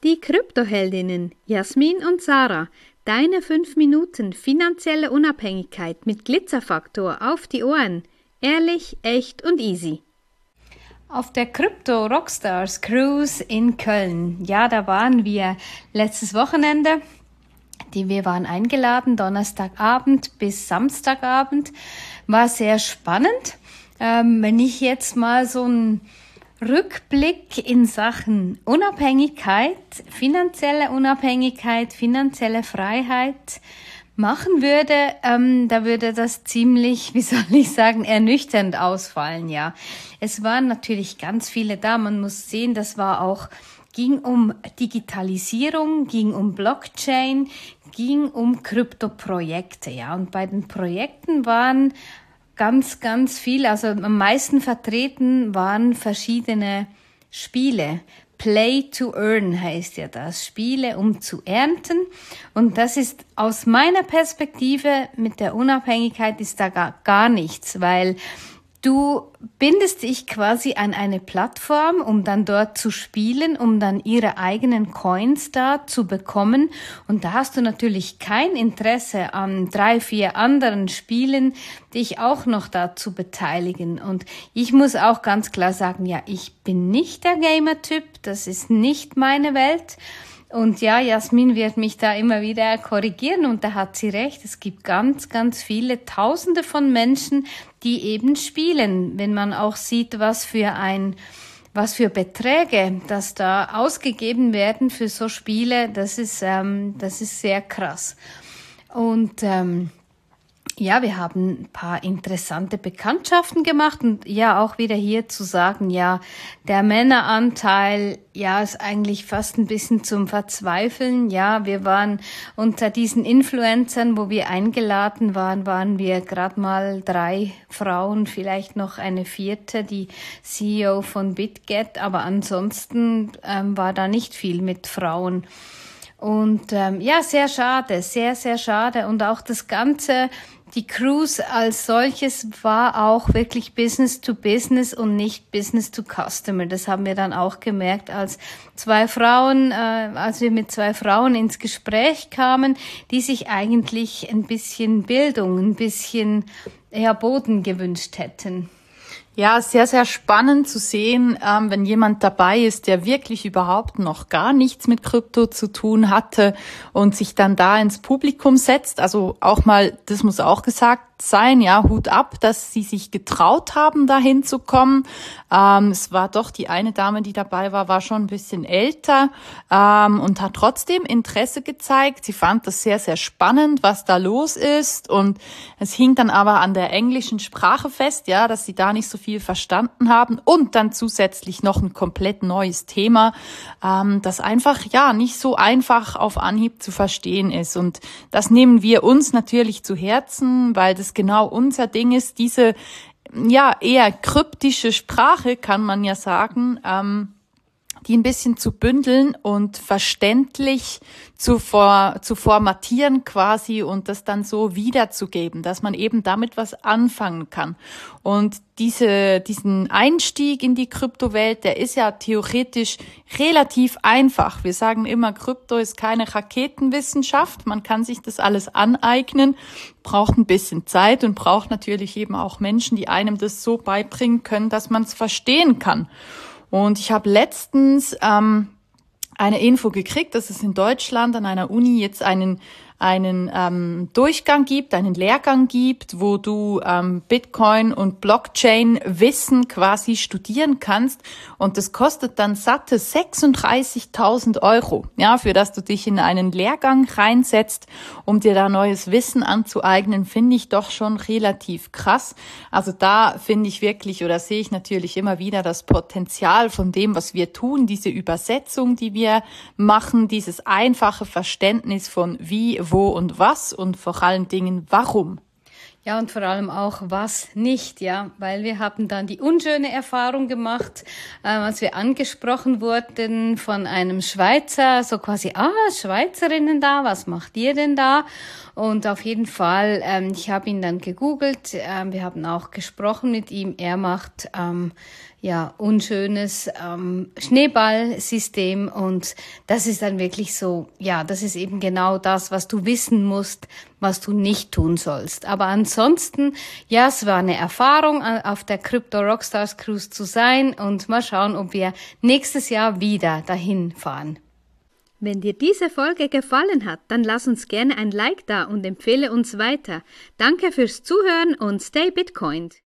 Die Kryptoheldinnen Jasmin und Sarah, deine 5 Minuten finanzielle Unabhängigkeit mit Glitzerfaktor auf die Ohren. Ehrlich, echt und easy. Auf der Crypto Rockstars Cruise in Köln. Ja, da waren wir letztes Wochenende. Wir waren eingeladen, Donnerstagabend bis Samstagabend. War sehr spannend. Wenn ich jetzt mal so einen Rückblick in Sachen Unabhängigkeit, finanzielle Freiheit machen würde, da würde das ziemlich, ernüchternd ausfallen, ja. Es waren natürlich ganz viele da. Man muss sehen, ging um Digitalisierung, ging um Blockchain, ging um Kryptoprojekte, ja. Und bei den Projekten waren ganz, ganz viel, also am meisten vertreten waren verschiedene Spiele. Play to earn heißt ja das, Spiele um zu ernten. Und das ist aus meiner Perspektive mit der Unabhängigkeit ist da gar nichts, weil du bindest dich quasi an eine Plattform, um dann dort zu spielen, um dann ihre eigenen Coins da zu bekommen. Und da hast du natürlich kein Interesse an 3, 4 anderen Spielen, dich auch noch da zu beteiligen. Und ich muss auch ganz klar sagen, ja, ich bin nicht der Gamer-Typ, das ist nicht meine Welt. Und ja, Jasmin wird mich da immer wieder korrigieren und da hat sie recht. Es gibt ganz, ganz viele Tausende von Menschen, die eben spielen. Wenn man auch sieht, was für Beträge, das da ausgegeben werden für so Spiele, das ist sehr krass. Und ja, wir haben ein paar interessante Bekanntschaften gemacht und ja, auch wieder hier zu sagen, ja, der Männeranteil, ja, ist eigentlich fast ein bisschen zum Verzweifeln. Ja, wir waren unter diesen Influencern, wo wir eingeladen waren wir gerade mal 3 Frauen, vielleicht noch eine 4., die CEO von BitGet, aber ansonsten war da nicht viel mit Frauen. Und ja, sehr schade, sehr, sehr schade. Und auch das Ganze, die Cruise als solches war auch wirklich Business to Business und nicht Business to Customer. Das haben wir dann auch gemerkt, als wir mit 2 Frauen ins Gespräch kamen, die sich eigentlich ein bisschen Bildung, ein bisschen Boden gewünscht hätten. Ja, sehr, sehr spannend zu sehen, wenn jemand dabei ist, der wirklich überhaupt noch gar nichts mit Krypto zu tun hatte und sich dann da ins Publikum setzt. Also auch mal, das muss auch gesagt sein, ja, Hut ab, dass sie sich getraut haben, da hinzukommen. Es war doch die eine Dame, die dabei war schon ein bisschen älter und hat trotzdem Interesse gezeigt. Sie fand das sehr, sehr spannend, was da los ist, und es hing dann aber an der englischen Sprache fest, ja, dass sie da nicht so viel verstanden haben, und dann zusätzlich noch ein komplett neues Thema, das einfach, ja, nicht so einfach auf Anhieb zu verstehen ist. Und das nehmen wir uns natürlich zu Herzen, weil das genau unser Ding ist, diese, ja, eher kryptische Sprache, kann man ja sagen, die ein bisschen zu bündeln und verständlich zu formatieren quasi und das dann so wiederzugeben, dass man eben damit was anfangen kann. Und diesen Einstieg in die Kryptowelt, der ist ja theoretisch relativ einfach. Wir sagen immer, Krypto ist keine Raketenwissenschaft. Man kann sich das alles aneignen, braucht ein bisschen Zeit und braucht natürlich eben auch Menschen, die einem das so beibringen können, dass man es verstehen kann. Und ich habe letztens eine Info gekriegt, dass es in Deutschland an einer Uni jetzt einen Durchgang gibt, einen Lehrgang gibt, wo du Bitcoin und Blockchain-Wissen quasi studieren kannst. Und das kostet dann satte 36.000 €, ja, für das du dich in einen Lehrgang reinsetzt, um dir da neues Wissen anzueignen, finde ich doch schon relativ krass. Also da finde ich wirklich, oder sehe ich natürlich immer wieder das Potenzial von dem, was wir tun, diese Übersetzung, die wir machen, dieses einfache Verständnis von wie, wo und was und vor allen Dingen warum. Ja, und vor allem auch was nicht, ja, weil wir haben dann die unschöne Erfahrung gemacht, als wir angesprochen wurden von einem Schweizer, so quasi, Schweizerinnen da, was macht ihr denn da? Und auf jeden Fall, ich habe ihn dann gegoogelt, wir haben auch gesprochen mit ihm, er macht ja, unschönes Schneeballsystem und das ist dann wirklich so, ja, das ist eben genau das, was du wissen musst, was du nicht tun sollst. Aber ansonsten, ja, es war eine Erfahrung, auf der Crypto Rockstars Cruise zu sein und mal schauen, ob wir nächstes Jahr wieder dahin fahren. Wenn dir diese Folge gefallen hat, dann lass uns gerne ein Like da und empfehle uns weiter. Danke fürs Zuhören und stay Bitcoined.